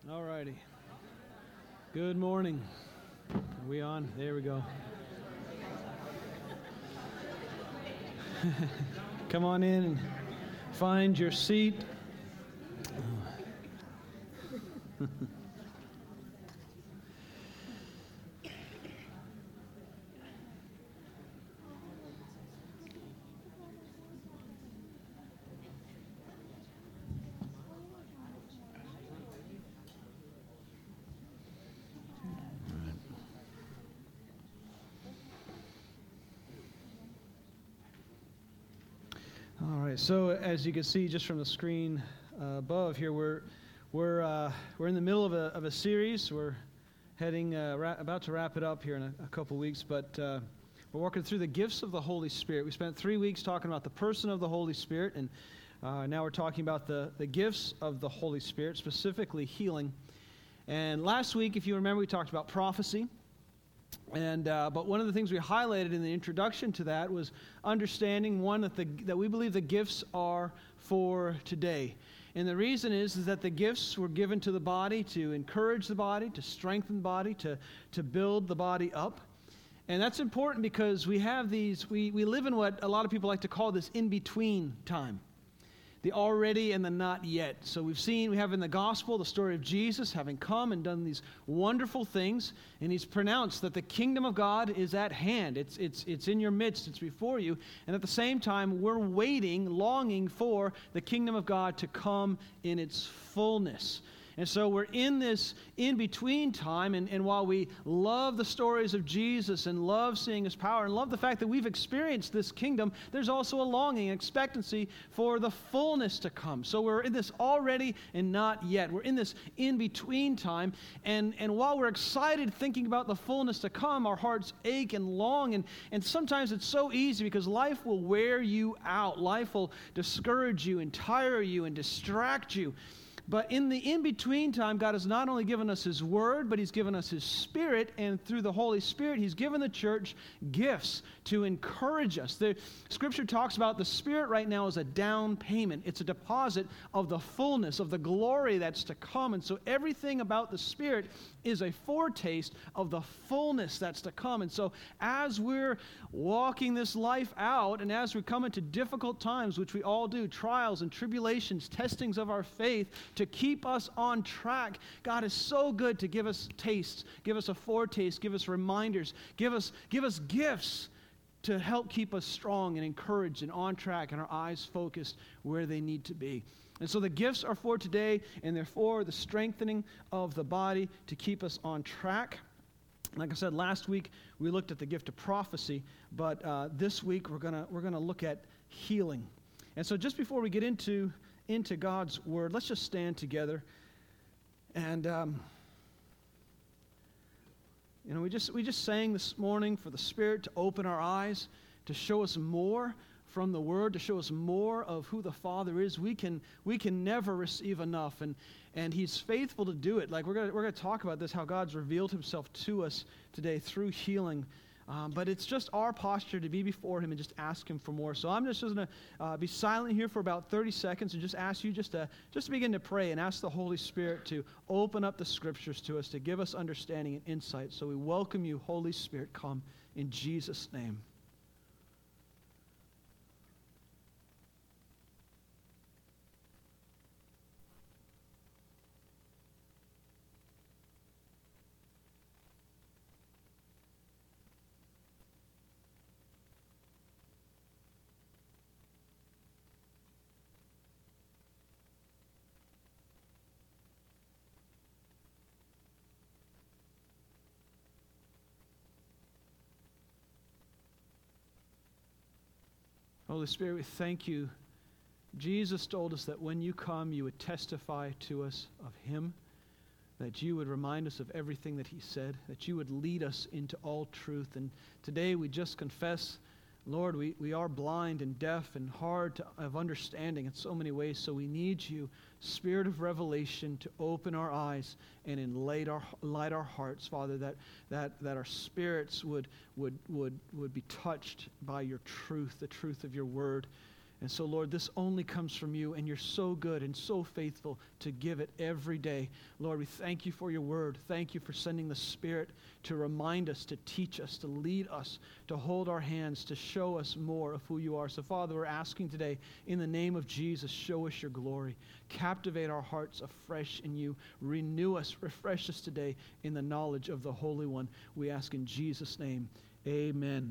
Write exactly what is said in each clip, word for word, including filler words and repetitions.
All righty. Good morning. Are we on? There we go. Come on in and find your seat. So as you can see just from the screen uh, above here, we're we're uh, we're in the middle of a of a series. We're heading uh, ra- about to wrap it up here in a, a couple weeks, but uh, we're walking through the gifts of the Holy Spirit. We spent three weeks talking about the person of the Holy Spirit, and uh, now we're talking about the the gifts of the Holy Spirit, specifically healing. And last week, if you remember, we talked about prophecy. And uh, but one of the things we highlighted in the introduction to that was understanding, one, that the that we believe the gifts are for today. And the reason is, is that the gifts were given to the body to encourage the body, to strengthen the body, to, to build the body up. And that's important because we have these, we, we live in what a lot of people like to call this in-between time. The already and the not yet. So we've seen, we have in the gospel the story of Jesus having come and done these wonderful things, and he's pronounced that the kingdom of God is at hand. It's it's it's in your midst, it's before you. And at the same time, we're waiting, longing for the kingdom of God to come in its fullness. And so we're in this in-between time, and, and while we love the stories of Jesus and love seeing his power and love the fact that we've experienced this kingdom, there's also a longing, expectancy for the fullness to come. So we're in this already and not yet. We're in this in-between time, and, and while we're excited thinking about the fullness to come, our hearts ache and long, and, and sometimes it's so easy because life will wear you out. Life will discourage you and tire you and distract you. But in the in-between time, God has not only given us his word, but he's given us his spirit, and through the Holy Spirit, he's given the church gifts to encourage us. The scripture talks about the Spirit right now as a down payment. It's a deposit of the fullness, of the glory that's to come. And so everything about the Spirit is a foretaste of the fullness that's to come. And so as we're walking this life out, and as we come into difficult times, which we all do, trials and tribulations, testings of our faith, to keep us on track, God is so good to give us tastes, give us a foretaste, give us reminders, give us give us gifts to help keep us strong and encouraged and on track and our eyes focused where they need to be. And so the gifts are for today, and they're for the strengthening of the body to keep us on track. Like I said, last week we looked at the gift of prophecy, but uh, this week we're gonna we're gonna look at healing. And so just before we get into into God's word, let's just stand together. And um, you know, we just we just sang this morning for the Spirit to open our eyes, to show us more from the Word, to show us more of who the Father is. We can we can never receive enough, and and He's faithful to do it. Like we're gonna we're gonna talk about this, how God's revealed Himself to us today through healing. Um, but it's just our posture to be before Him and just ask Him for more. So I'm just going to uh, be silent here for about thirty seconds and just ask you just to just to begin to pray and ask the Holy Spirit to open up the Scriptures to us, to give us understanding and insight. So we welcome you, Holy Spirit. Come in Jesus' name. Holy Spirit, we thank you. Jesus told us that when you come, you would testify to us of Him, that you would remind us of everything that He said, that you would lead us into all truth. And today we just confess, Lord, we, we are blind and deaf and hard to, of understanding in so many ways, so we need you, Spirit of revelation, to open our eyes and enlight our light our hearts, Father, that that that our spirits would would would would be touched by your truth, the truth of your word. And so, Lord, this only comes from you, and you're so good and so faithful to give it every day. Lord, we thank you for your word. Thank you for sending the Spirit to remind us, to teach us, to lead us, to hold our hands, to show us more of who you are. So, Father, we're asking today, in the name of Jesus, show us your glory. Captivate our hearts afresh in you. Renew us, refresh us today in the knowledge of the Holy One. We ask in Jesus' name, amen.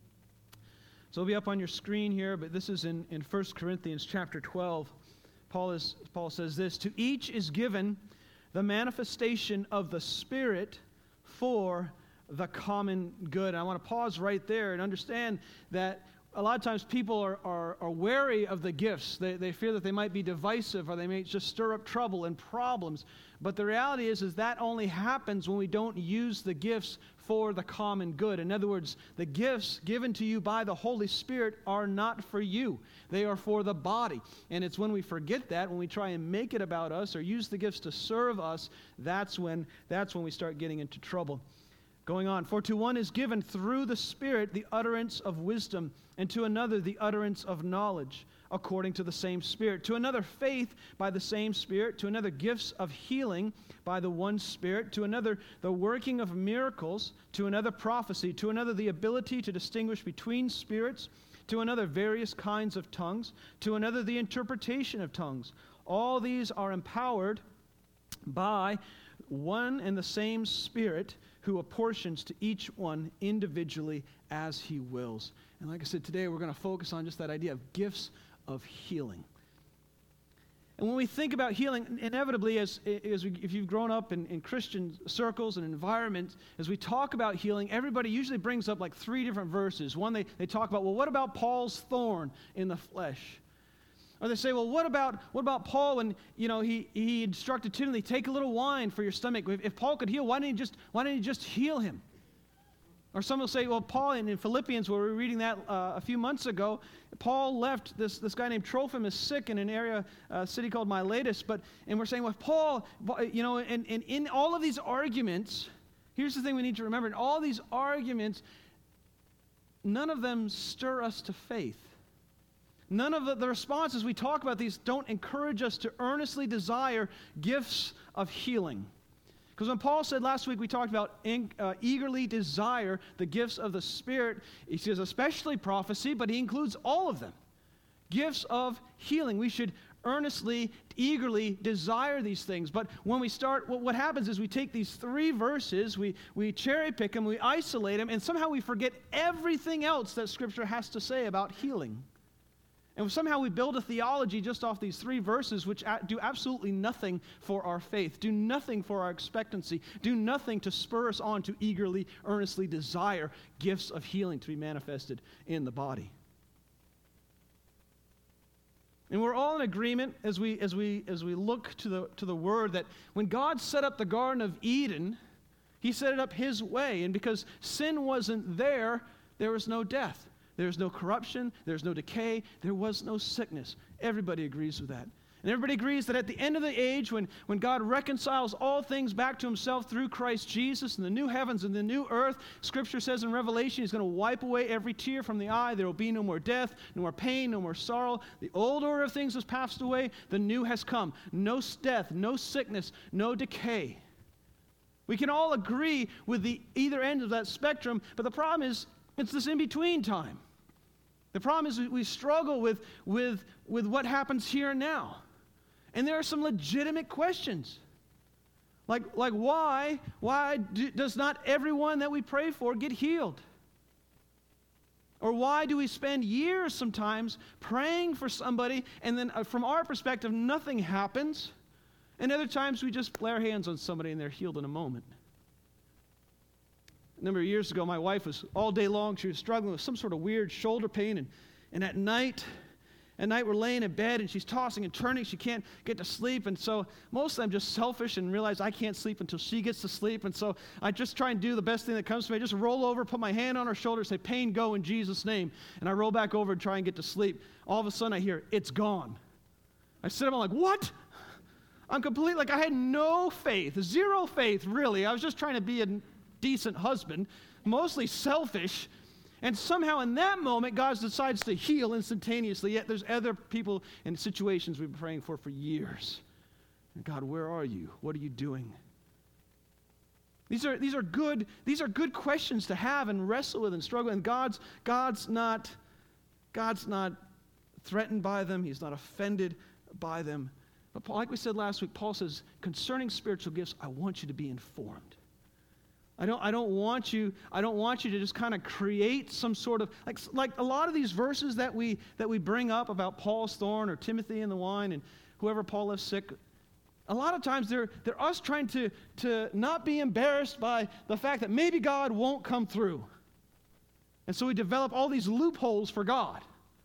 So it'll be up on your screen here, but this is in, in First Corinthians chapter twelve. Paul, is, Paul says this, "To each is given the manifestation of the Spirit for the common good." And I want to pause right there and understand that a lot of times people are, are, are wary of the gifts. They, they fear that they might be divisive or they may just stir up trouble and problems. But the reality is, is that only happens when we don't use the gifts for the common good. In other words, the gifts given to you by the Holy Spirit are not for you. They are for the body. And it's when we forget that, when we try and make it about us or use the gifts to serve us, that's when, that's when we start getting into trouble. Going on, "For to one is given through the Spirit the utterance of wisdom, and to another the utterance of knowledge, according to the same Spirit. To another faith by the same Spirit, to another gifts of healing by the one Spirit, to another the working of miracles, to another prophecy, to another the ability to distinguish between spirits, to another various kinds of tongues, to another the interpretation of tongues. All these are empowered by one and the same Spirit, who apportions to each one individually as he wills." And like I said, today we're going to focus on just that idea of gifts of healing. And when we think about healing, inevitably, as, as we, if you've grown up in, in Christian circles and environments, as we talk about healing, everybody usually brings up like three different verses. One, they, they talk about, well, what about Paul's thorn in the flesh? Or they say, well, what about what about Paul when, you know, he, he instructed Timothy, take a little wine for your stomach. If, if Paul could heal, why didn't he just why didn't he just heal him? Or some will say, well, Paul in, in Philippians, where we were reading that uh, a few months ago, Paul left this, this guy named Trophimus sick in an area, a uh, city called Miletus. But and we're saying, well, Paul, you know, and, and in all of these arguments, here's the thing we need to remember: in all these arguments, none of them stir us to faith. None of the, the responses we talk about these don't encourage us to earnestly desire gifts of healing. Because when Paul said last week, we talked about in, uh, eagerly desire the gifts of the Spirit. He says especially prophecy, but he includes all of them. Gifts of healing. We should earnestly, eagerly desire these things. But when we start, what, what happens is we take these three verses, we, we cherry pick them, we isolate them, and somehow we forget everything else that Scripture has to say about healing. And somehow we build a theology just off these three verses, which do absolutely nothing for our faith, do nothing for our expectancy, do nothing to spur us on to eagerly, earnestly desire gifts of healing to be manifested in the body. And we're all in agreement as we as we as we look to the to the Word that when God set up the Garden of Eden, He set it up His way, and because sin wasn't there, there was no death. There's no corruption, there's no decay, there was no sickness. Everybody agrees with that. And everybody agrees that at the end of the age, when, when God reconciles all things back to Himself through Christ Jesus and the new heavens and the new earth, Scripture says in Revelation, He's going to wipe away every tear from the eye. There will be no more death, no more pain, no more sorrow. The old order of things has passed away, the new has come. No death, no sickness, no decay. We can all agree with the either end of that spectrum, but the problem is, it's this in-between time. The problem is we struggle with, with, with what happens here and now. And there are some legitimate questions. Like, like why, why do, does not everyone that we pray for get healed? Or why do we spend years sometimes praying for somebody and then uh, from our perspective nothing happens? And other times we just lay our hands on somebody and they're healed in a moment. A number of years ago, my wife was all day long, she was struggling with some sort of weird shoulder pain, and, and at night, at night we're laying in bed, and she's tossing and turning, she can't get to sleep, and so mostly I'm just selfish and realize I can't sleep until she gets to sleep, and so I just try and do the best thing that comes to me. I just roll over, put my hand on her shoulder, say, pain, go in Jesus' name, and I roll back over and try and get to sleep. All of a sudden I hear, it's gone. I sit up, I'm like, what? I'm completely, like I had no faith, zero faith, really. I was just trying to be a decent husband, mostly selfish, And somehow in that moment, God decides to heal instantaneously, yet there's other people and situations we've been praying for for years. And God, where are you? What are you doing? These are, these are good, these are good questions to have and wrestle with and struggle with. And God's, God's not, God's not threatened by them. He's not offended by them. But Paul, like we said last week, Paul says, concerning spiritual gifts, I want you to be informed. I don't, I don't want you, I don't want you to just kind of create some sort of, like, like a lot of these verses that we, that we bring up about Paul's thorn or Timothy and the wine and whoever Paul left sick, a lot of times they're, they're us trying to, to not be embarrassed by the fact that maybe God won't come through. And so we develop all these loopholes for God.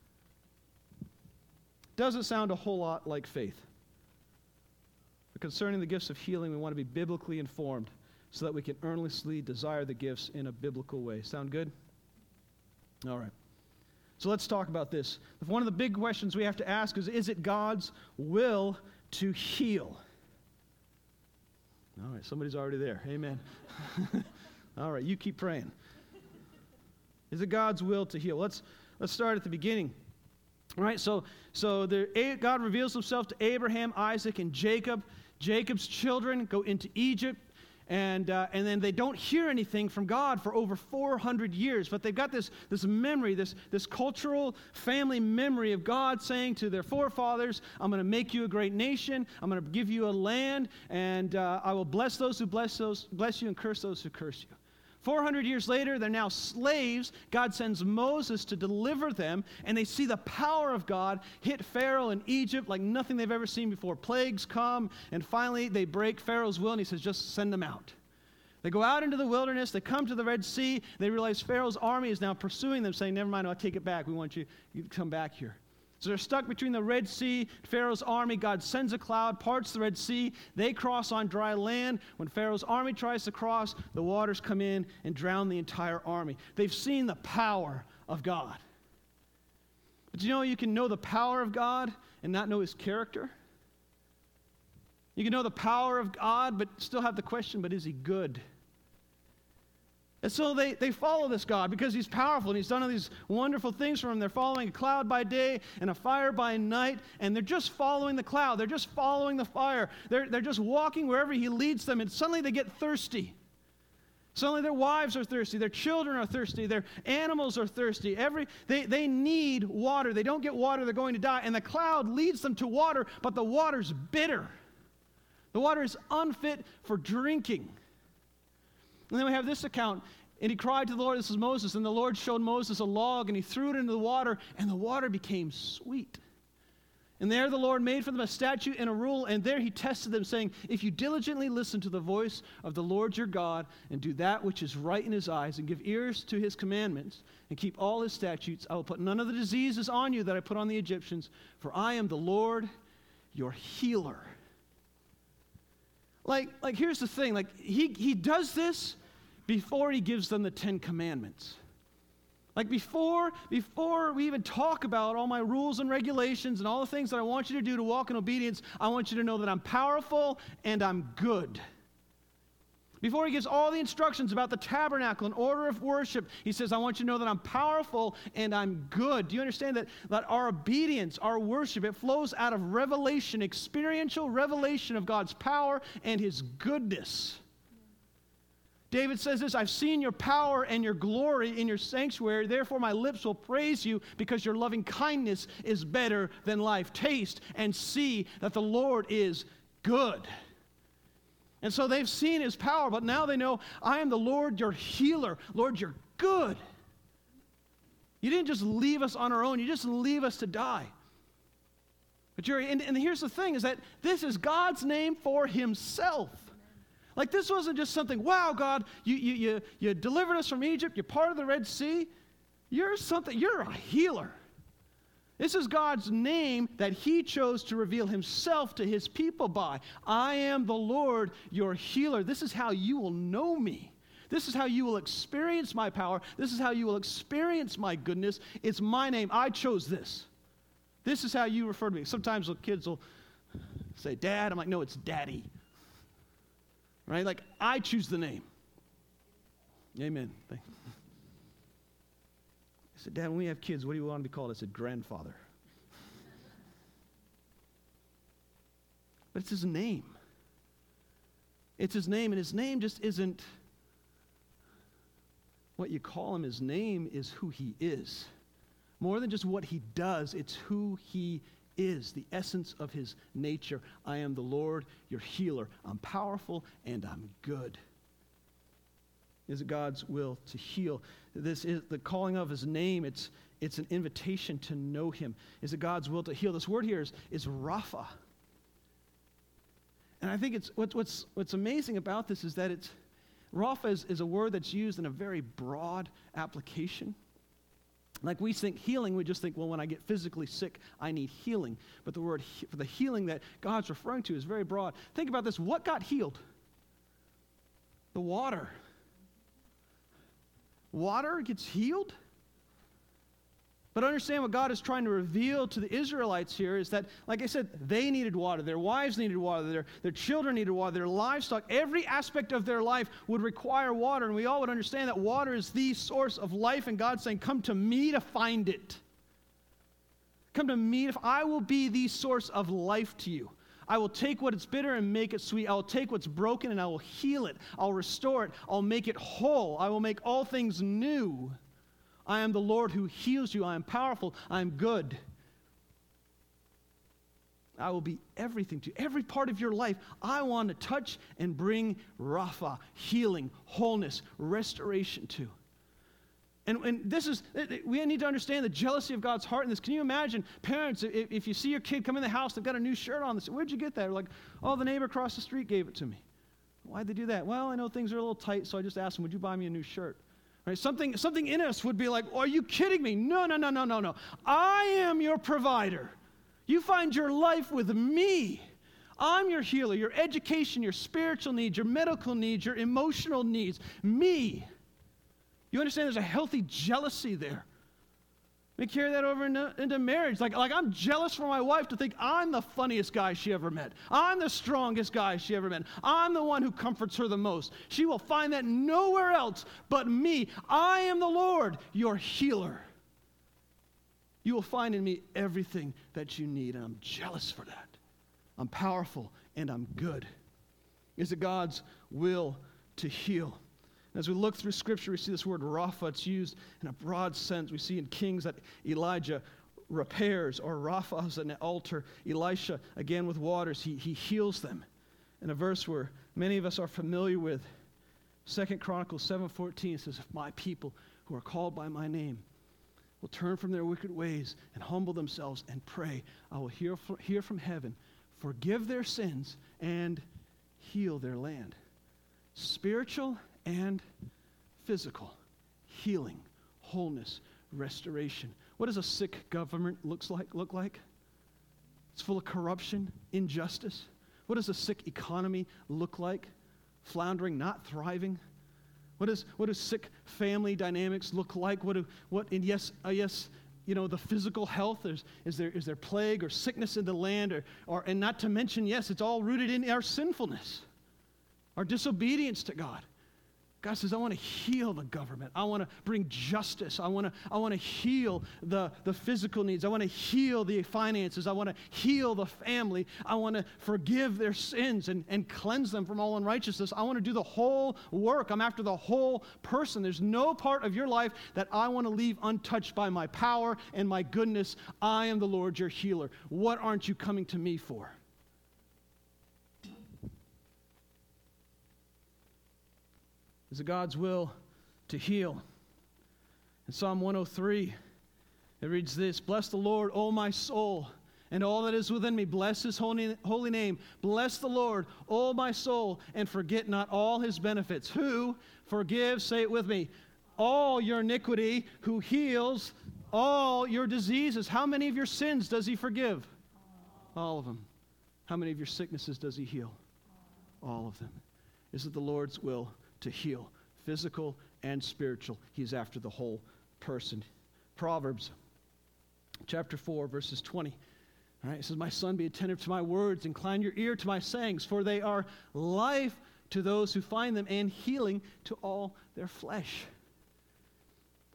Doesn't sound a whole lot like faith. But concerning the gifts of healing, we want to be biblically informed so that we can earnestly desire the gifts in a biblical way. Sound good? All right. So let's talk about this. One of the big questions we have to ask is, is it God's will to heal? All right, somebody's already there. Amen. All right, you keep praying. Is it God's will to heal? Let's let's start at the beginning. All right, so so the, God reveals himself to Abraham, Isaac, and Jacob. Jacob's children go into Egypt. And uh, and then they don't hear anything from God for over four hundred years. But they've got this, this memory, this, this cultural family memory of God saying to their forefathers, I'm going to make you a great nation. I'm going to give you a land. And uh, I will bless those who bless those, bless you and curse those who curse you. four hundred years later, they're now slaves. God sends Moses to deliver them, and they see the power of God hit Pharaoh in Egypt like nothing they've ever seen before. Plagues come, and finally they break Pharaoh's will, and he says, just send them out. They go out into the wilderness. They come to the Red Sea. They realize Pharaoh's army is now pursuing them, saying, never mind, I'll take it back. We want you, you to come back here. So they're stuck between the Red Sea, Pharaoh's army. God sends a cloud, parts the Red Sea. They cross on dry land. When Pharaoh's army tries to cross, the waters come in and drown the entire army. They've seen the power of God. But you know, you can know the power of God and not know his character. You can know the power of God, but still have the question, but is he good? And so they, they follow this God because he's powerful and he's done all these wonderful things for them. They're following a cloud by day and a fire by night, and they're just following the cloud. They're just following the fire. They're, they're just walking wherever he leads them, and suddenly they get thirsty. Suddenly their wives are thirsty. Their children are thirsty. Their animals are thirsty. Every, they, they need water. They don't get water, they're going to die. And the cloud leads them to water, but the water's bitter. The water is unfit for drinking. And then we have this account. And he cried to the Lord, this is Moses, and the Lord showed Moses a log, and he threw it into the water, and the water became sweet. And there the Lord made for them a statute and a rule, and there he tested them, saying, if you diligently listen to the voice of the Lord your God, and do that which is right in his eyes, and give ears to his commandments, and keep all his statutes, I will put none of the diseases on you that I put on the Egyptians, for I am the Lord your healer. Like, like here's the thing, like he, he does this before he gives them the Ten Commandments. Like before, before we even talk about all my rules and regulations and all the things that I want you to do to walk in obedience, I want you to know that I'm powerful and I'm good. Before he gives all the instructions about the tabernacle and order of worship, he says, I want you to know that I'm powerful and I'm good. Do you understand that, that our obedience, our worship, it flows out of revelation, experiential revelation of God's power and his goodness. David says this, I've seen your power and your glory in your sanctuary, therefore my lips will praise you because your loving kindness is better than life. Taste and see that the Lord is good. And so they've seen his power, but now they know, I am the Lord, your healer. Lord, you're good. You didn't just leave us on our own. You just leave us to die. But you're, and, and here's the thing, is that this is God's name for himself. Like this wasn't just something, wow, God, you, you, you, you delivered us from Egypt. You're part of the Red Sea. You're something, you're a healer. This is God's name that he chose to reveal himself to his people by. I am the Lord, your healer. This is how you will know me. This is how you will experience my power. This is how you will experience my goodness. It's my name. I chose this. This is how you refer to me. Sometimes the kids will say, Dad. I'm like, no, it's Daddy. Right? Like, I choose the name. Amen. Thank you. I said, Dad, when we have kids, what do you want to be called? I said, grandfather. But it's his name. It's his name, and his name just isn't what you call him. His name is who he is. More than just what he does, it's who he is, the essence of his nature. I am the Lord, your healer. I'm powerful and I'm good. Is it God's will to heal? This is the calling of his name. It's, it's an invitation to know him. Is it God's will to heal? This word here is, is Rapha. And I think it's what's what's what's amazing about this is that it's Rapha is, is a word that's used in a very broad application. Like we think healing, we just think, well, when I get physically sick, I need healing. But the word he, for the healing that God's referring to is very broad. Think about this. What got healed? The water. Water gets healed? But understand what God is trying to reveal to the Israelites here is that, like I said, they needed water. Their wives needed water. Their, their children needed water. Their livestock, every aspect of their life would require water. And we all would understand that water is the source of life. And God's saying, come to me to find it. Come to me. To, I will be the source of life to you. I will take what is bitter and make it sweet. I will take what's broken and I will heal it. I'll restore it. I'll make it whole. I will make all things new. I am the Lord who heals you. I am powerful. I am good. I will be everything to you. Every part of your life, I want to touch and bring Rapha, healing, wholeness, restoration to. And, and this is, we need to understand the jealousy of God's heart in this. Can you imagine, parents, if, if you see your kid come in the house, they've got a new shirt on, they say, where'd you get that? They're like, oh, the neighbor across the street gave it to me. Why'd they do that? Well, I know things are a little tight, so I just asked them, would you buy me a new shirt? Right? Something, something in us would be like, oh, are you kidding me? No, no, no, no, no, no. I am your provider. You find your life with me. I'm your healer, your education, your spiritual needs, your medical needs, your emotional needs. Me. You understand there's a healthy jealousy there. We carry that over into, into marriage. Like, like I'm jealous for my wife to think I'm the funniest guy she ever met. I'm the strongest guy she ever met. I'm the one who comforts her the most. She will find that nowhere else but me. I am the Lord, your healer. You will find in me everything that you need, and I'm jealous for that. I'm powerful, and I'm good. Is it God's will to heal? As we look through Scripture, we see this word Rapha. It's used in a broad sense. We see in Kings that Elijah repairs, or Rapha is an altar. Elisha, again with waters, he, he heals them. In a verse where many of us are familiar with, Second Chronicles seven fourteen says, if my people who are called by my name will turn from their wicked ways and humble themselves and pray, I will hear, hear from heaven, forgive their sins, and heal their land. Spiritual and physical healing, wholeness, restoration. What does a sick government looks like look like? It's full of corruption, injustice. What does a sick economy look like? Floundering, not thriving. What does what do sick family dynamics look like? What do what and yes, uh, yes, you know, the physical health. There's, is there is there plague or sickness in the land, or or and not to mention, yes, it's all rooted in our sinfulness, our disobedience to God. God says, I want to heal the government. I want to bring justice. I want to I want to heal the, the physical needs. I want to heal the finances. I want to heal the family. I want to forgive their sins and, and cleanse them from all unrighteousness. I want to do the whole work. I'm after the whole person. There's no part of your life that I want to leave untouched by my power and my goodness. I am the Lord, your healer. What aren't you coming to me for? Is it God's will to heal? In Psalm one oh three, it reads this, bless the Lord, O my soul, and all that is within me. Bless his holy, holy name. Bless the Lord, O my soul, and forget not all his benefits. Who forgives, say it with me, all your iniquity, who heals all your diseases. How many of your sins does he forgive? All of them. How many of your sicknesses does he heal? All of them. Is it the Lord's will to heal, physical and spiritual? He's after the whole person. Proverbs chapter four, verses twenty. All right, it says, my son, be attentive to my words, incline your ear to my sayings, for they are life to those who find them and healing to all their flesh.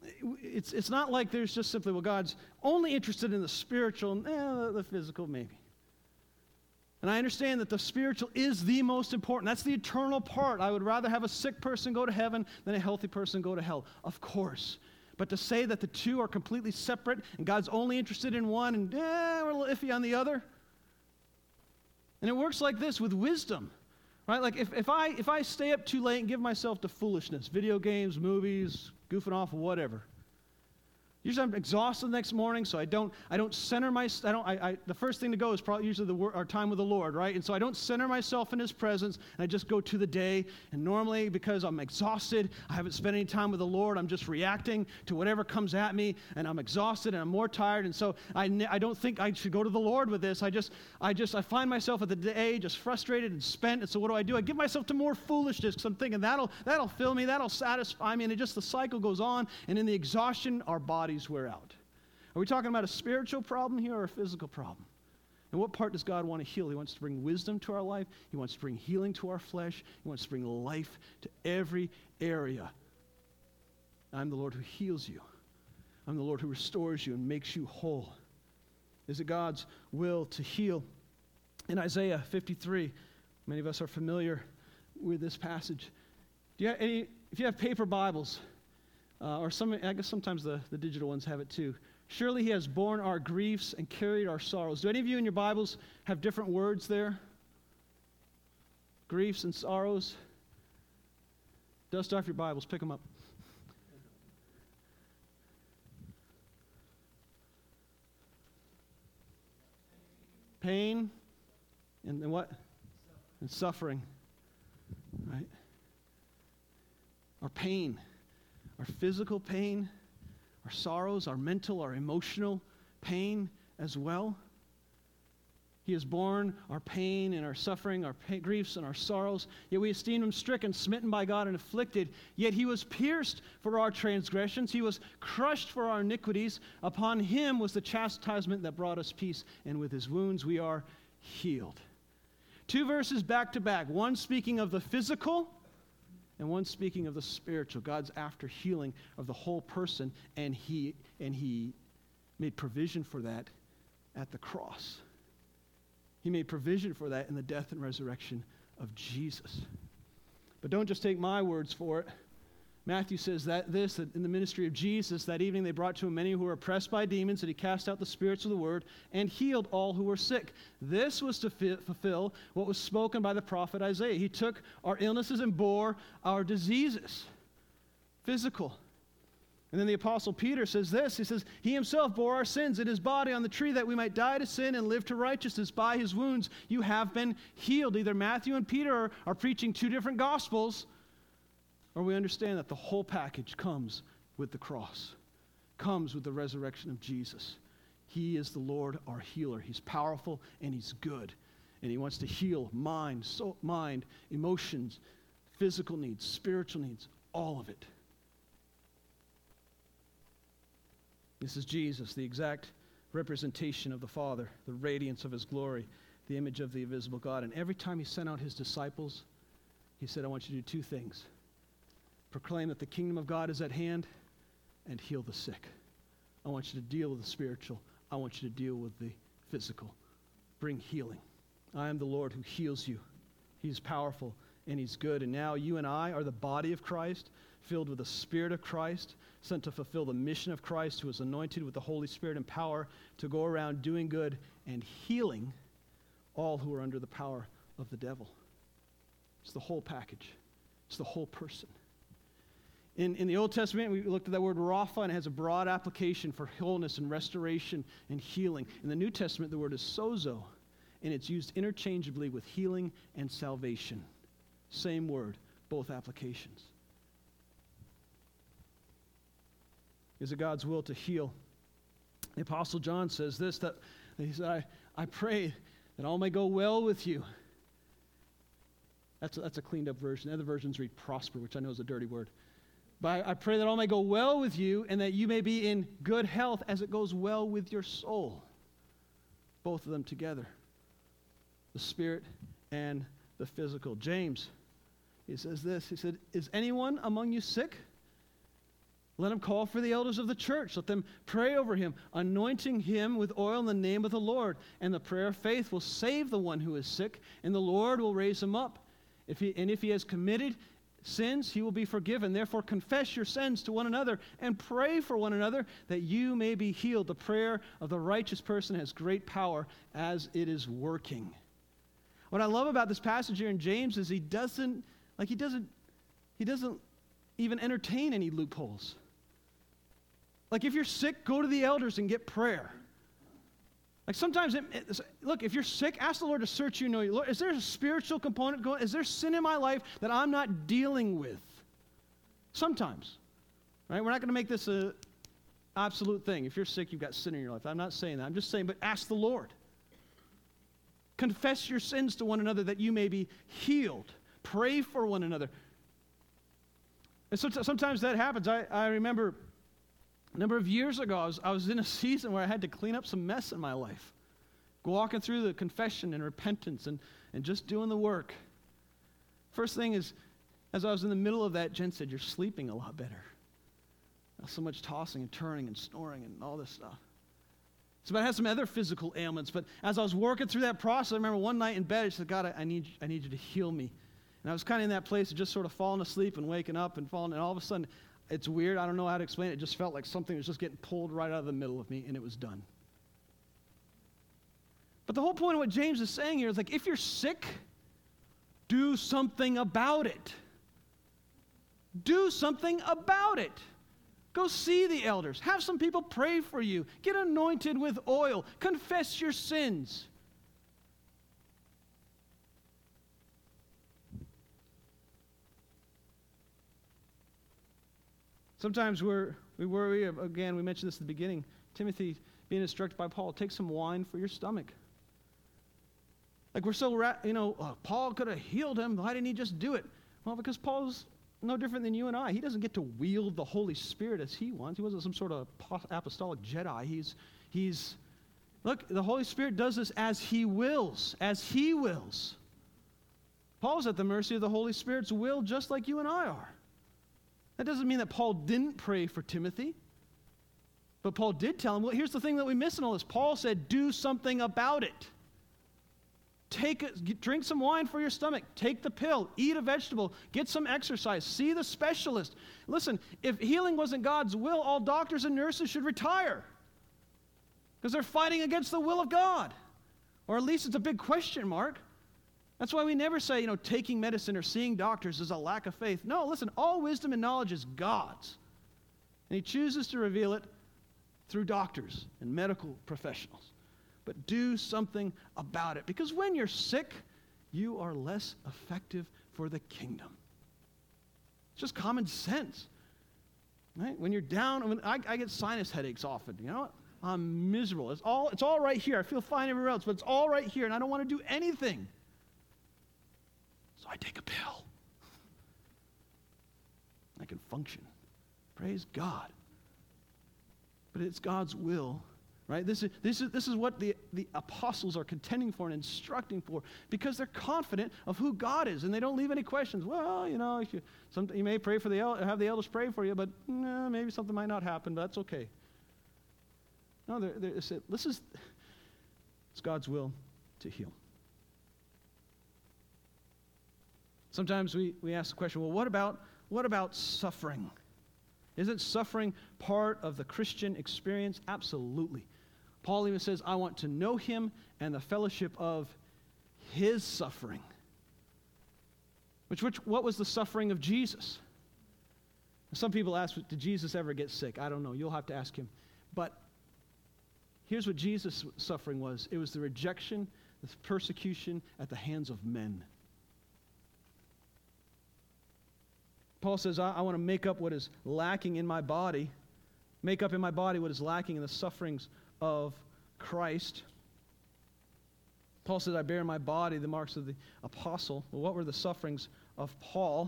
it's it's not like there's just simply, well, God's only interested in the spiritual, and eh, the physical maybe. And I understand that the spiritual is the most important. That's the eternal part. I would rather have a sick person go to heaven than a healthy person go to hell. Of course. But to say that the two are completely separate and God's only interested in one and eh, we're a little iffy on the other. And it works like this with wisdom. Right? Like if, if I if I stay up too late and give myself to foolishness, video games, movies, goofing off, whatever. Usually I'm exhausted the next morning, so I don't I don't center my I don't I, I the first thing to go is probably usually the our time with the Lord, right? And so I don't center myself in His presence, and I just go to the day. And normally, because I'm exhausted, I haven't spent any time with the Lord. I'm just reacting to whatever comes at me, and I'm exhausted and I'm more tired. And so I I don't think I should go to the Lord with this. I just I just I find myself at the day just frustrated and spent. And so what do I do? I give myself to more foolishness because I'm thinking that'll that'll fill me, that'll satisfy me, and it just the cycle goes on. And in the exhaustion, our bodies wear out. Are we talking about a spiritual problem here or a physical problem? And what part does God want to heal? He wants to bring wisdom to our life. He wants to bring healing to our flesh. He wants to bring life to every area. I'm the Lord who heals you. I'm the Lord who restores you and makes you whole. Is it God's will to heal? In Isaiah fifty-three, many of us are familiar with this passage. Do you have any, if you have paper Bibles, Uh, or some, I guess sometimes the, the digital ones have it too. Surely He has borne our griefs and carried our sorrows. Do any of you in your Bibles have different words there? Griefs and sorrows? Dust off your Bibles, pick them up. Pain and, and what? And suffering. Right? Our pain. Our physical pain, our sorrows, our mental, our emotional pain as well. He has borne our pain and our suffering, our pain, griefs and our sorrows. Yet we esteemed Him stricken, smitten by God, and afflicted. Yet He was pierced for our transgressions. He was crushed for our iniquities. Upon Him was the chastisement that brought us peace, and with His wounds we are healed. Two verses back to back, one speaking of the physical, and one speaking of the spiritual. God's after healing of the whole person, and he and he made provision for that at the cross. He made provision for that in the death and resurrection of Jesus. But don't just take my words for it. Matthew says that this, that in the ministry of Jesus, that evening they brought to Him many who were oppressed by demons, and He cast out the spirits of the word and healed all who were sick. This was to fi- fulfill what was spoken by the prophet Isaiah. He took our illnesses and bore our diseases, physical. And then the Apostle Peter says this, he says, He Himself bore our sins in His body on the tree that we might die to sin and live to righteousness. By His wounds you have been healed. Either Matthew and Peter are, are preaching two different gospels, or we understand that the whole package comes with the cross, comes with the resurrection of Jesus. He is the Lord, our healer. He's powerful and He's good. And He wants to heal mind, soul, mind, emotions, physical needs, spiritual needs, all of it. This is Jesus, the exact representation of the Father, the radiance of His glory, the image of the invisible God. And every time He sent out His disciples, He said, I want you to do two things. Proclaim that the kingdom of God is at hand and heal the sick. I want you to deal with the spiritual. I want you to deal with the physical. Bring healing. I am the Lord who heals you. He's powerful and He's good. And now you and I are the body of Christ, filled with the Spirit of Christ, sent to fulfill the mission of Christ, who is anointed with the Holy Spirit and power to go around doing good and healing all who are under the power of the devil. It's the whole package. It's the whole person. In, in the Old Testament, we looked at that word Rapha, and it has a broad application for wholeness and restoration and healing. In the New Testament, the word is sozo, and it's used interchangeably with healing and salvation. Same word, both applications. Is it God's will to heal? The Apostle John says this, that he said, I, I pray that all may go well with you. That's a, that's a cleaned up version. The other versions read prosper, which I know is a dirty word. But I, I pray that all may go well with you and that you may be in good health as it goes well with your soul. Both of them together. The spirit and the physical. James, he says this, he said, is anyone among you sick? Let him call for the elders of the church. Let them pray over him, anointing him with oil in the name of the Lord. And the prayer of faith will save the one who is sick, and the Lord will raise him up. If he, and if he has committed sins, he will be forgiven. Therefore, confess your sins to one another and pray for one another that you may be healed. The prayer of the righteous person has great power as it is working. What I love about this passage here in James is he doesn't, like he doesn't, he doesn't even entertain any loopholes. Like if you're sick, go to the elders and get prayer. Like sometimes, it, it, look, if you're sick, ask the Lord to search you. Know you. Lord, is there a spiritual component going? Is there sin in my life that I'm not dealing with? Sometimes, right? We're not going to make this a absolute thing. If you're sick, you've got sin in your life. I'm not saying that. I'm just saying, but ask the Lord. Confess your sins to one another that you may be healed. Pray for one another. And so sometimes that happens. I, I remember a number of years ago, I was, I was in a season where I had to clean up some mess in my life. Walking through the confession and repentance and, and just doing the work. First thing is, as I was in the middle of that, Jen said, you're sleeping a lot better. Not so much tossing and turning and snoring and all this stuff. So I had some other physical ailments, but as I was working through that process, I remember one night in bed, I said, God, I, I need I need you to heal me. And I was kind of in that place of just sort of falling asleep and waking up and falling, and all of a sudden, it's weird. I don't know how to explain it. It just felt like something was just getting pulled right out of the middle of me, and it was done. But the whole point of what James is saying here is like, if you're sick, do something about it. Do something about it. Go see the elders. Have some people pray for you. Get anointed with oil. Confess your sins. Sometimes we're, we worry, again, we mentioned this at the beginning, Timothy being instructed by Paul, take some wine for your stomach. Like we're so, ra- you know, oh, Paul could have healed him. Why didn't he just do it? Well, because Paul's no different than you and I. He doesn't get to wield the Holy Spirit as he wants. He wasn't some sort of apostolic Jedi. He's, he's, look, the Holy Spirit does this as he wills, as he wills. Paul's at the mercy of the Holy Spirit's will just like you and I are. That doesn't mean that Paul didn't pray for Timothy. But Paul did tell him, well, here's the thing that we miss in all this. Paul said, do something about it. Take a, drink some wine for your stomach. Take the pill. Eat a vegetable. Get some exercise. See the specialist. Listen, if healing wasn't God's will, all doctors and nurses should retire. Because they're fighting against the will of God. Or at least it's a big question mark. That's why we never say, you know, taking medicine or seeing doctors is a lack of faith. No, listen, all wisdom and knowledge is God's. And he chooses to reveal it through doctors and medical professionals. But do something about it. Because when you're sick, you are less effective for the kingdom. It's just common sense. Right? When you're down, when I, I get sinus headaches often. You know what? I'm miserable. It's all, it's all right here. I feel fine everywhere else, but it's all right here, and I don't want to do anything. So I take a pill. I can function. Praise God. But it's God's will, right? This is, this is, this is what the, the apostles are contending for and instructing for, because they're confident of who God is, and they don't leave any questions. Well, you know, if you, some, you may pray for the el- have the elders pray for you, but nah, maybe something might not happen, but that's okay. No, they're, they're, it's, this is it's God's will to heal. Sometimes we, we ask the question, well, what about what about suffering? Isn't suffering part of the Christian experience? Absolutely. Paul even says, I want to know him and the fellowship of his suffering. Which, which what was the suffering of Jesus? Some people ask, did Jesus ever get sick? I don't know. You'll have to ask him. But here's what Jesus' suffering was. It was the rejection, the persecution at the hands of men. Paul says, I, I want to make up what is lacking in my body, make up in my body what is lacking in the sufferings of Christ. Paul says, I bear in my body the marks of the apostle. Well, what were the sufferings of Paul?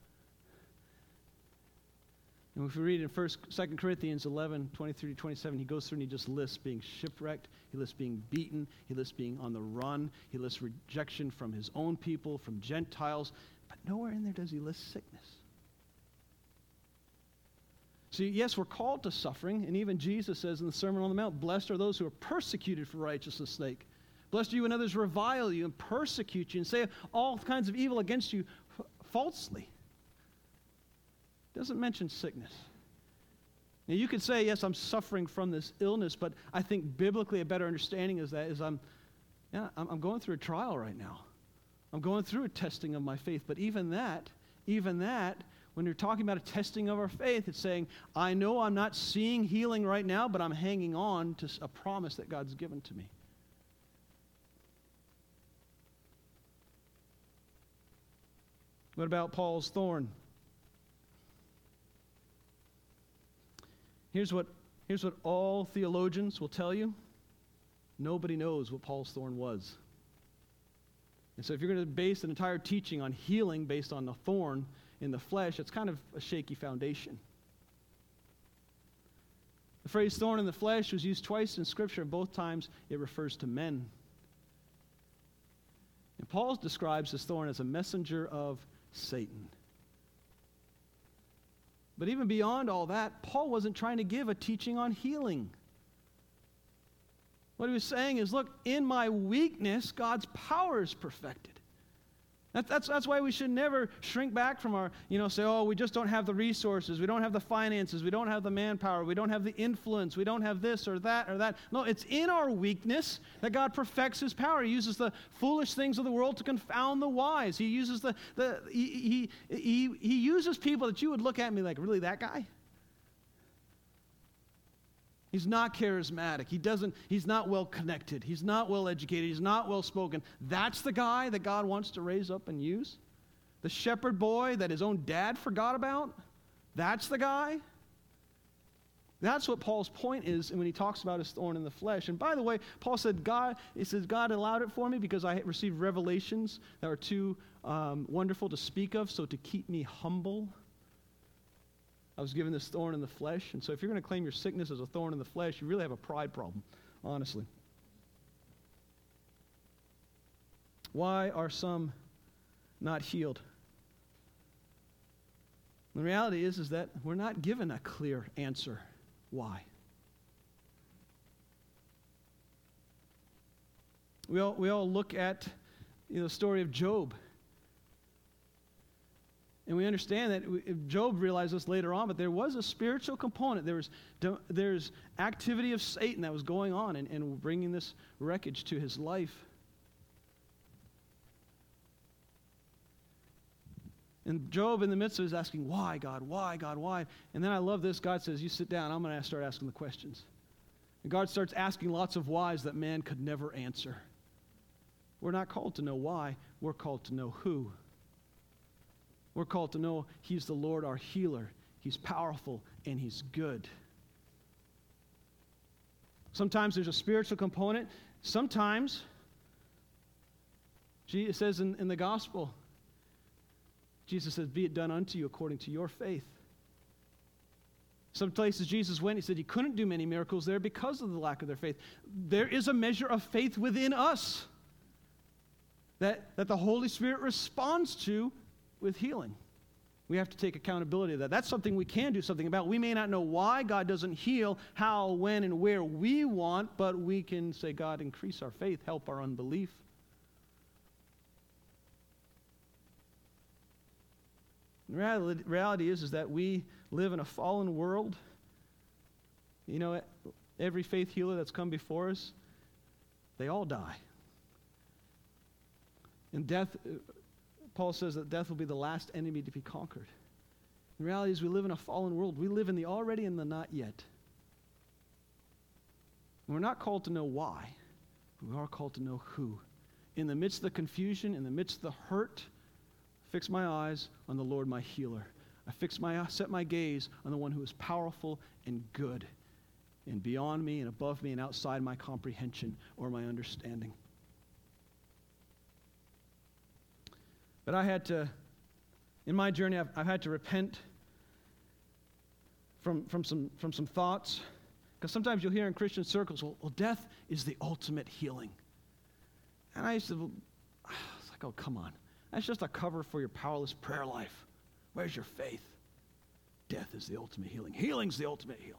And if we read in First, Second Corinthians eleven, twenty-three to twenty-seven, he goes through and he just lists being shipwrecked, he lists being beaten, he lists being on the run, he lists rejection from his own people, from Gentiles, but nowhere in there does he list sickness. See, yes, we're called to suffering, and even Jesus says in the Sermon on the Mount, blessed are those who are persecuted for righteousness' sake. Blessed are you when others revile you and persecute you and say all kinds of evil against you f- falsely. It doesn't mention sickness. Now, you could say, yes, I'm suffering from this illness, but I think biblically a better understanding is that is I'm, yeah, I'm, I'm going through a trial right now. I'm going through a testing of my faith. But even that, even that, when you're talking about a testing of our faith, it's saying, I know I'm not seeing healing right now, but I'm hanging on to a promise that God's given to me. What about Paul's thorn? Here's what, here's what all theologians will tell you. Nobody knows what Paul's thorn was. And so if you're going to base an entire teaching on healing based on the thorn in the flesh, it's kind of a shaky foundation. The phrase thorn in the flesh was used twice in Scripture, and both times it refers to men. And Paul describes this thorn as a messenger of Satan. But even beyond all that, Paul wasn't trying to give a teaching on healing. What he was saying is, look, in my weakness, God's power is perfected. That, that's, that's why we should never shrink back from our, you know, say, oh, we just don't have the resources, we don't have the finances, we don't have the manpower, we don't have the influence, we don't have this or that or that. No, it's in our weakness that God perfects his power. He uses the foolish things of the world to confound the wise. He uses the, the he, he, he, he uses people that you would look at me like, really, that guy? He's not charismatic. He doesn't, he's not well connected. He's not well educated. He's not well spoken. That's the guy that God wants to raise up and use? The shepherd boy that his own dad forgot about? That's the guy? That's what Paul's point is when he talks about his thorn in the flesh. And by the way, Paul said, God, he says, God allowed it for me because I received revelations that were too um, wonderful to speak of, so to keep me humble. I was given this thorn in the flesh. And so if you're going to claim your sickness as a thorn in the flesh, you really have a pride problem, honestly. Why are some not healed? The reality is, is that we're not given a clear answer. Why? We all, we all look at, you know, the story of Job. And we understand that Job realized this later on, but there was a spiritual component. There was there's activity of Satan that was going on and, and bringing this wreckage to his life. And Job, in the midst of it, is asking, why, God? Why, God? Why? And then I love this. God says, you sit down. I'm going to start asking the questions. And God starts asking lots of whys that man could never answer. We're not called to know why. We're called to know who. We're called to know he's the Lord, our healer. He's powerful and he's good. Sometimes there's a spiritual component. Sometimes, Jesus says in, in the gospel, Jesus says, be it done unto you according to your faith. Some places Jesus went, he said he couldn't do many miracles there because of the lack of their faith. There is a measure of faith within us that, that the Holy Spirit responds to with healing. We have to take accountability of that. That's something we can do something about. We may not know why God doesn't heal, how, when, and where we want, but we can say, God, increase our faith, help our unbelief. The reality, reality is, is that we live in a fallen world. You know, every faith healer that's come before us, they all die. And death, Paul says that death will be the last enemy to be conquered. The reality is we live in a fallen world. We live in the already and the not yet. And we're not called to know why, but we are called to know who. In the midst of the confusion, in the midst of the hurt, fix my eyes on the Lord my healer. I fix my set my gaze on the one who is powerful and good and beyond me and above me and outside my comprehension or my understanding. But I had to, in my journey, I've, I've had to repent from, from, some, from some thoughts. Because sometimes you'll hear in Christian circles, well, well, death is the ultimate healing. And I used to, it's like, oh, come on. That's just a cover for your powerless prayer life. Where's your faith? Death is the ultimate healing. Healing's the ultimate healing.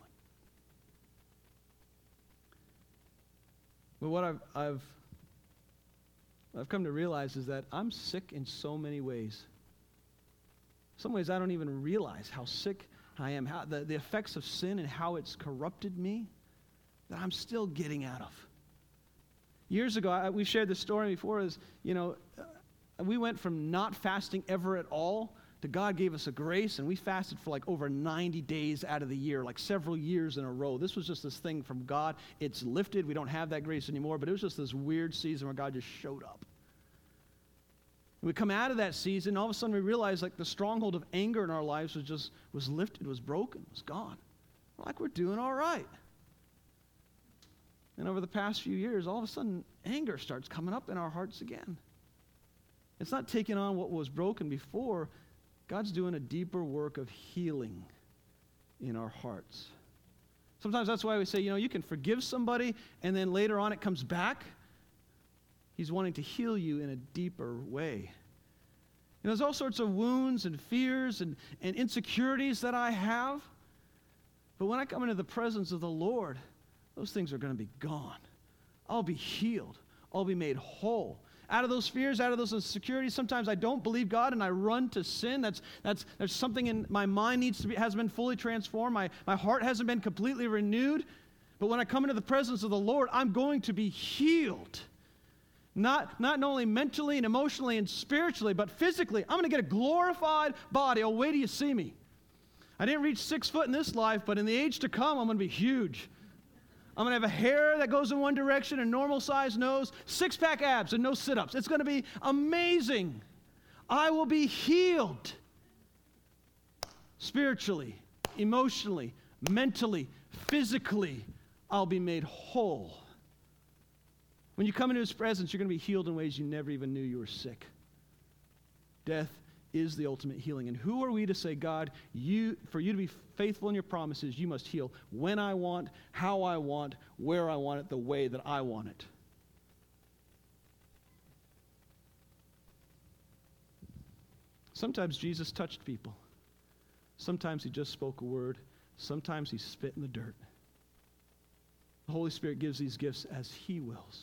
But what I've, I've, I've come to realize is that I'm sick in so many ways. Some ways I don't even realize how sick I am, how the, the effects of sin and how it's corrupted me, that I'm still getting out of. Years ago, I, we've shared this story before, is, you know, uh, we went from not fasting ever at all to God gave us a grace, and we fasted for like over ninety days out of the year, like several years in a row. This was just this thing from God. It's lifted. We don't have that grace anymore, but it was just this weird season where God just showed up. We come out of that season, all of a sudden we realize like the stronghold of anger in our lives was just, was lifted, was broken, was gone. Like we're doing all right. And over the past few years, all of a sudden anger starts coming up in our hearts again. It's not taking on what was broken before. God's doing a deeper work of healing in our hearts. Sometimes that's why we say, you know, you can forgive somebody and then later on it comes back. He's wanting to heal you in a deeper way. And there's all sorts of wounds and fears and, and insecurities that I have. But when I come into the presence of the Lord, those things are going to be gone. I'll be healed. I'll be made whole. Out of those fears, out of those insecurities, sometimes I don't believe God and I run to sin. That's that's there's something in my mind needs to be hasn't been fully transformed. My my heart hasn't been completely renewed. But when I come into the presence of the Lord, I'm going to be healed. Not not only mentally and emotionally and spiritually, but physically. I'm going to get a glorified body. Oh, wait till you see me. I didn't reach six foot in this life, but in the age to come, I'm going to be huge. I'm going to have a hair that goes in one direction, a normal-sized nose, six-pack abs, and no sit-ups. It's going to be amazing. I will be healed spiritually, emotionally, mentally, physically. I'll be made whole. When you come into His presence, you're going to be healed in ways you never even knew you were sick. Death is the ultimate healing. And who are we to say, God, you, for you to be faithful in your promises, you must heal when I want, how I want, where I want it, the way that I want it. Sometimes Jesus touched people. Sometimes He just spoke a word. Sometimes He spit in the dirt. The Holy Spirit gives these gifts as He wills.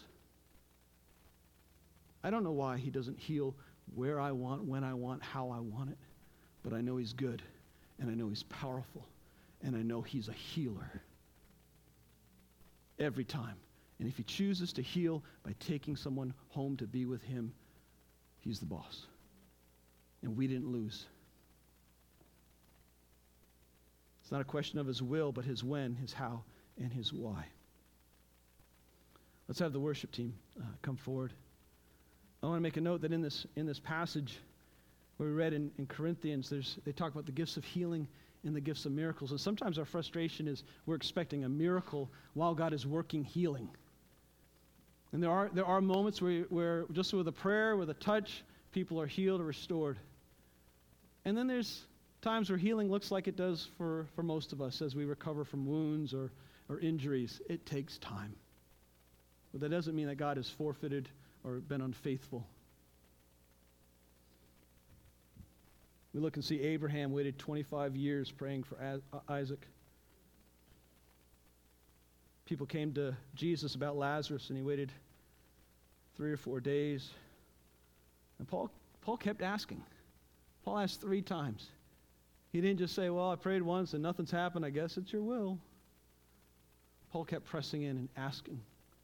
I don't know why He doesn't heal where I want, when I want, how I want it. But I know He's good, and I know He's powerful, and I know He's a healer. Every time. And if He chooses to heal by taking someone home to be with Him, He's the boss. And we didn't lose. It's not a question of His will, but His when, His how, and His why. Let's have the worship team uh, come forward. I want to make a note that in this in this passage where we read in, in Corinthians, there's they talk about the gifts of healing and the gifts of miracles. And sometimes our frustration is we're expecting a miracle while God is working healing. And there are there are moments where, where just with a prayer, with a touch, people are healed or restored. And then there's times where healing looks like it does for, for most of us as we recover from wounds or, or injuries. It takes time. But that doesn't mean that God has forfeited or been unfaithful. We look and see Abraham waited twenty-five years praying for Isaac. People came to Jesus about Lazarus, and he waited three or four days. And Paul, Paul kept asking. Paul asked three times. He didn't just say, well, I prayed once and nothing's happened. I guess it's your will. Paul kept pressing in and asking.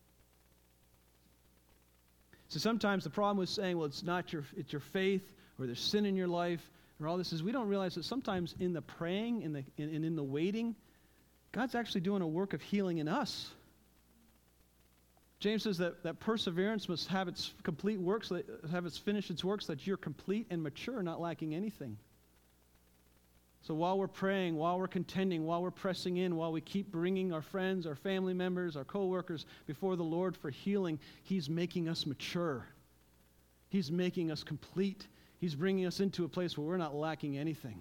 So sometimes the problem with saying, well, it's not your, it's your faith, or there's sin in your life, or all this is we don't realize that sometimes in the praying and in the, in, in the waiting, God's actually doing a work of healing in us. James says that, that perseverance must have its complete works, have its finished its works, that you're complete and mature, not lacking anything. So while we're praying, while we're contending, while we're pressing in, while we keep bringing our friends, our family members, our co-workers before the Lord for healing, He's making us mature. He's making us complete. He's bringing us into a place where we're not lacking anything.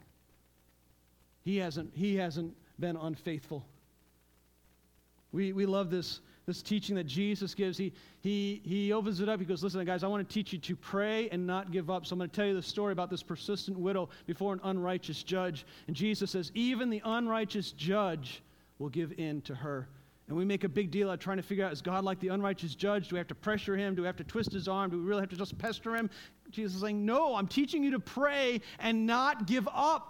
He hasn't, he hasn't been unfaithful. We, we love this, this teaching that Jesus gives, he, he, he opens it up. He goes, listen, guys, I want to teach you to pray and not give up. So I'm going to tell you the story about this persistent widow before an unrighteous judge. And Jesus says, even the unrighteous judge will give in to her. And we make a big deal out of trying to figure out, is God like the unrighteous judge? Do we have to pressure him? Do we have to twist his arm? Do we really have to just pester him? Jesus is saying, no, I'm teaching you to pray and not give up.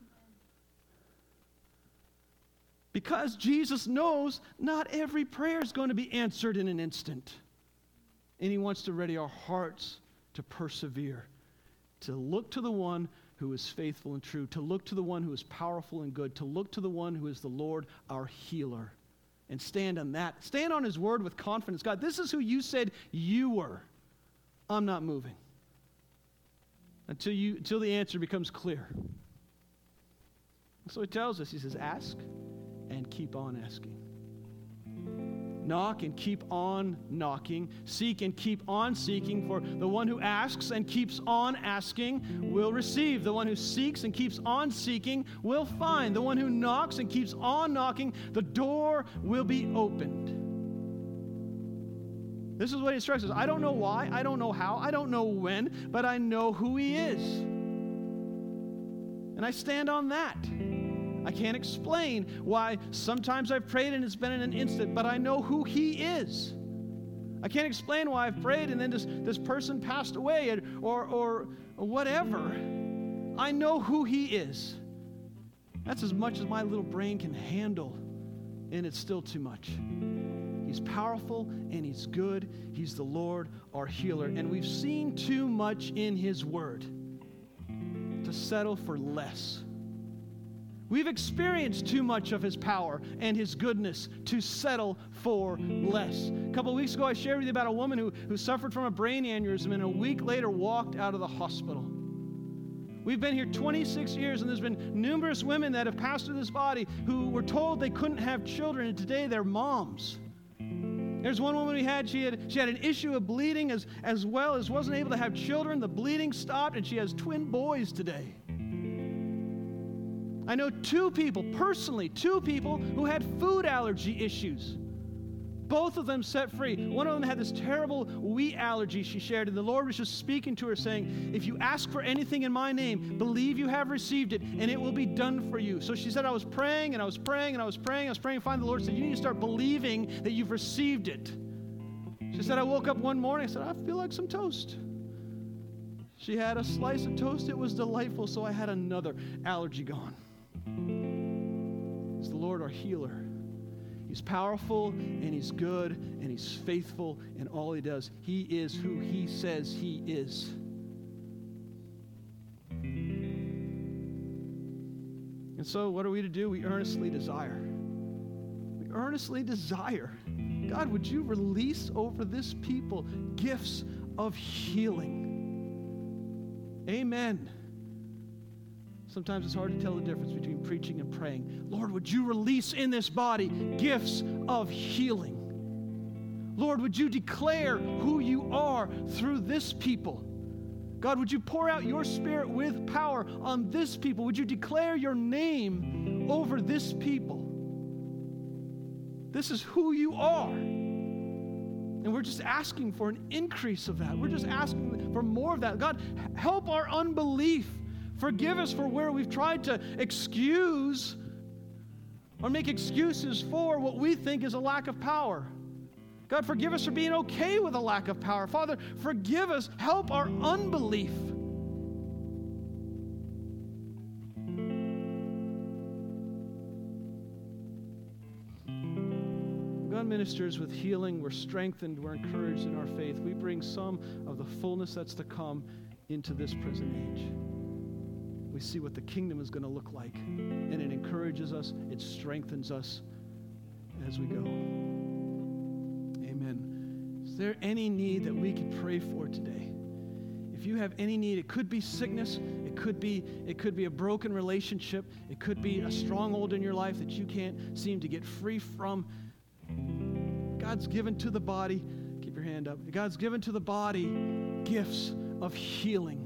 Because Jesus knows not every prayer is going to be answered in an instant. And he wants to ready our hearts to persevere, to look to the one who is faithful and true, to look to the one who is powerful and good, to look to the one who is the Lord, our healer, and stand on that. Stand on his word with confidence. God, this is who you said you were. I'm not moving until you until the answer becomes clear. So he tells us, he says, ask and keep on asking. Knock and keep on knocking. Seek and keep on seeking. For the one who asks and keeps on asking will receive. The one who seeks and keeps on seeking will find. The one who knocks and keeps on knocking, the door will be opened. This is what he instructs us. I don't know why. I don't know how. I don't know when. But I know who he is. And I stand on that. I can't explain why sometimes I've prayed and it's been in an instant, but I know who he is. I can't explain why I've prayed and then this, this person passed away or, or, or whatever. I know who he is. That's as much as my little brain can handle, and it's still too much. He's powerful and he's good. He's the Lord, our healer. And we've seen too much in his word to settle for less. We've experienced too much of his power and his goodness to settle for less. A couple of weeks ago, I shared with you about a woman who, who suffered from a brain aneurysm and a week later walked out of the hospital. We've been here twenty-six years, and there's been numerous women that have passed through this body who were told they couldn't have children, and today they're moms. There's one woman we had, she had, she had an issue of bleeding as, as well as wasn't able to have children. The bleeding stopped, and she has twin boys today. I know two people, personally, two people who had food allergy issues. Both of them set free. One of them had this terrible wheat allergy she shared, and the Lord was just speaking to her saying, if you ask for anything in my name, believe you have received it, and it will be done for you. So she said, I was praying, and I was praying, and I was praying, I was praying, and finally the Lord said, you need to start believing that you've received it. She said, I woke up one morning, I said, I feel like some toast. She had a slice of toast, it was delightful, so I had another allergy gone. He's the Lord, our healer. He's powerful, and he's good, and he's faithful in all he does. He is who he says he is. And so what are we to do? We earnestly desire. We earnestly desire. God, would you release over this people gifts of healing? Amen. Sometimes it's hard to tell the difference between preaching and praying. Lord, would you release in this body gifts of healing? Lord, would you declare who you are through this people? God, would you pour out your Spirit with power on this people? Would you declare your name over this people? This is who you are. And we're just asking for an increase of that. We're just asking for more of that. God, help our unbelief. Forgive us for where we've tried to excuse or make excuses for what we think is a lack of power. God, forgive us for being okay with a lack of power. Father, forgive us. Help our unbelief. God ministers with healing. We're strengthened. We're encouraged in our faith. We bring some of the fullness that's to come into this present age. We see what the kingdom is going to look like, and it encourages us, it strengthens us as we go. Amen. Is there any need that we can pray for today? If you have any need, it could be sickness, it could be it could be a broken relationship, it could be a stronghold in your life that you can't seem to get free from. God's given to the body, keep your hand up. God's given to the body gifts of healing.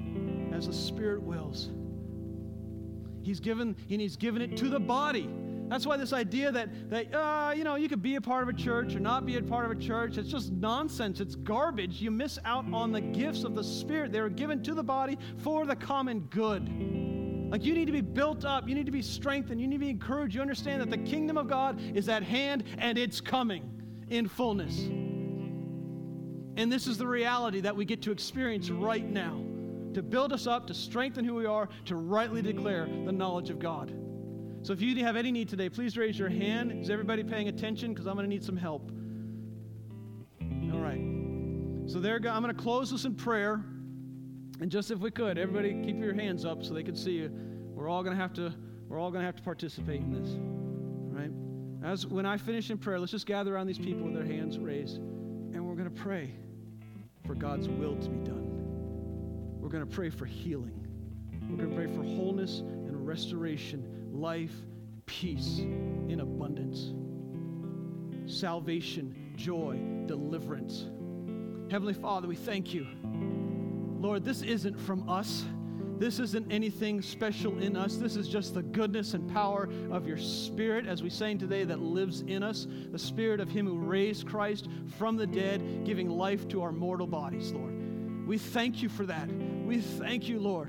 As the Spirit wills. He's given, and he's given it to the body. That's why this idea that, that uh, you know, you could be a part of a church or not be a part of a church, it's just nonsense. It's garbage. You miss out on the gifts of the Spirit. They were given to the body for the common good. Like, you need to be built up. You need to be strengthened. You need to be encouraged. You understand that the kingdom of God is at hand and it's coming in fullness. And this is the reality that we get to experience right now, to build us up, to strengthen who we are, to rightly declare the knowledge of God. So if you have any need today, please raise your hand. Is everybody paying attention? Because I'm going to need some help. All right. So there, I'm going to close this in prayer. And just if we could, everybody keep your hands up so they can see you. We're all going to have to, we're all going to have to participate in this. All right? As when I finish in prayer, let's just gather around these people with their hands raised. And we're going to pray for God's will to be done. We're going to pray for healing. We're going to pray for wholeness and restoration, life, peace in abundance, salvation, joy, deliverance. Heavenly Father, we thank you. Lord, this isn't from us. This isn't anything special in us. This is just the goodness and power of your Spirit, as we sang today, that lives in us, the Spirit of Him who raised Christ from the dead, giving life to our mortal bodies, Lord. We thank you for that. We thank you, Lord,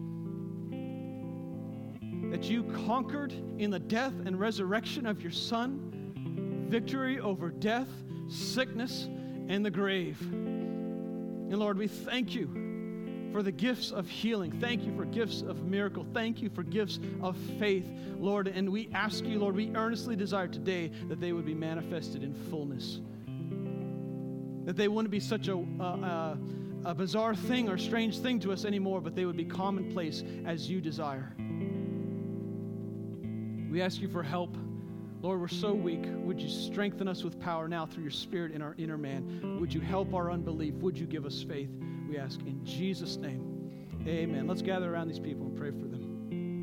that you conquered in the death and resurrection of your Son, victory over death, sickness, and the grave. And Lord, we thank you for the gifts of healing. Thank you for gifts of miracle. Thank you for gifts of faith, Lord. And we ask you, Lord, we earnestly desire today that they would be manifested in fullness. That they wouldn't be such a, a, a bizarre thing or strange thing to us anymore, but they would be commonplace as you desire. We ask you for help. Lord, we're so weak. Would you strengthen us with power now through your Spirit in our inner man? Would you help our unbelief? Would you give us faith? We ask in Jesus' name. Amen. Let's gather around these people and pray for them.